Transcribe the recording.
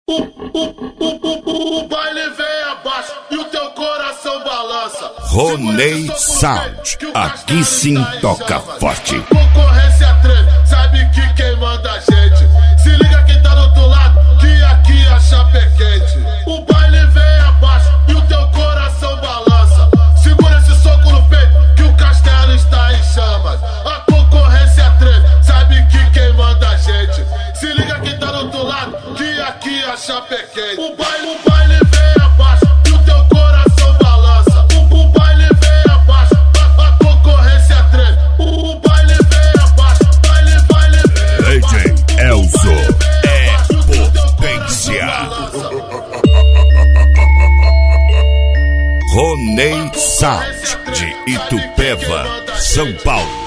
O baile vem abaixo e o teu coração balança. Ronei Sound, aqui sim toca forte. Concorrência treme, sabe que quem manda a gente. Se liga quem tá do outro lado, que aqui a chapa é quente. O baile vem abaixo e o teu coração balança. Segura esse soco no peito, que o castelo está em chamas. A concorrência treme, sabe que quem manda a gente. Se liga quem tá do outro lado, que aqui a chapa é quente. O baile vem abaixo e o teu coração balança. O baile vem abaixo, a concorrência treme. O baile vem abaixo, baile vem. DJ Elzo é potência. Ronei Sound de Itupeva, São Paulo.